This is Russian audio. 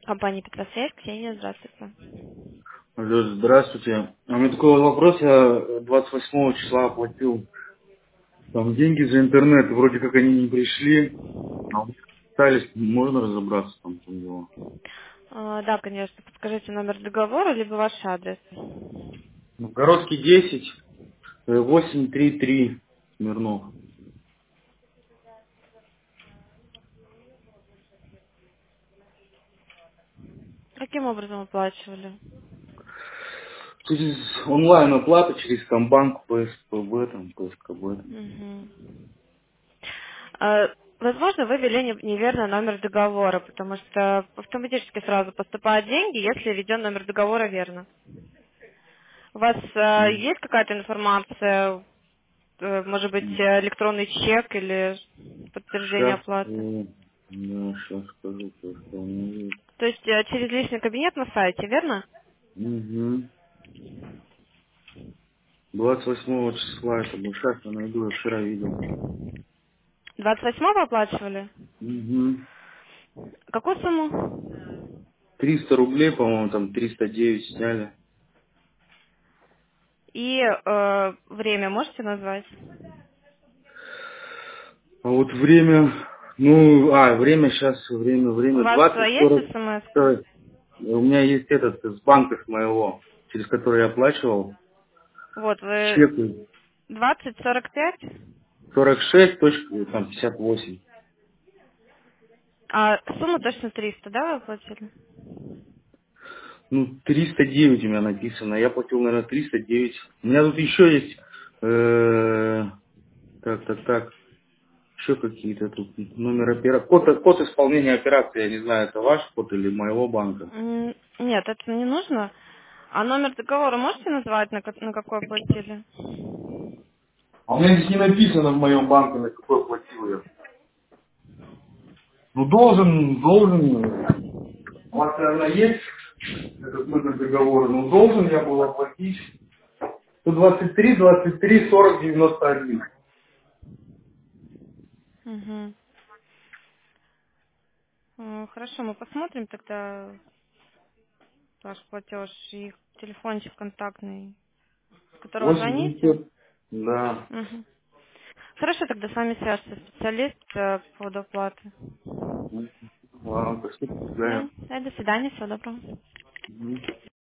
Компания Петросвязь, Ксения, здравствуйте. Алло, здравствуйте. У меня такой вот вопрос. Я 28 числа оплатил там деньги за интернет. Вроде как они не пришли. А вот пытались, можно разобраться там, в чем дело. Да, конечно. Подскажите номер договора, либо ваш адрес. Городский 10, 833, Смирнов. Каким образом оплачивали? Через онлайн оплата, через Комбанк, ПСПБ, там, ПСКБ. Мгм. Возможно, вы ввели неверно номер договора, потому что автоматически сразу поступают деньги, если введен номер договора верно. У вас М, есть какая-то информация, может быть, м. электронный чек или подтверждение Сейчас, оплаты? да, сейчас скажу, что у меня есть. То есть через личный кабинет на сайте, верно? Угу. 28 числа это был. Сейчас я найду, я вчера видел. 28-го оплачивали? Угу. Какую сумму? 300 рублей, по-моему, там 309 сняли. И время можете назвать? А вот время, ну, время сейчас, У время вас 20:40. есть смс? У меня есть этот с банка с моего, через который я оплачивал, Вот, вы чек 20:45? 46.58. А сумма точно 300, да, вы оплатили? Ну, 309 у меня написано, я платил, наверное, 309. У меня тут еще есть, так, еще какие-то тут номер операции. Код исполнения операции, я не знаю, это ваш код или моего банка. Нет, это не нужно. А номер договора можете назвать, на какой оплатили? А у меня здесь не написано в моем банке, на какой платил я. Ну, должен. У вас, наверное, есть этот номер договора, но должен я был оплатить 123, 40, 91. Угу. Хорошо, мы посмотрим тогда ваш платеж и телефончик контактный, с которого звоните. 8900. Да. Мгм. Хорошо, тогда с вами свяжется специалист по поводу оплаты. Ладно, спасибо, до свидания. Да, до свидания, всего доброго. Мгм.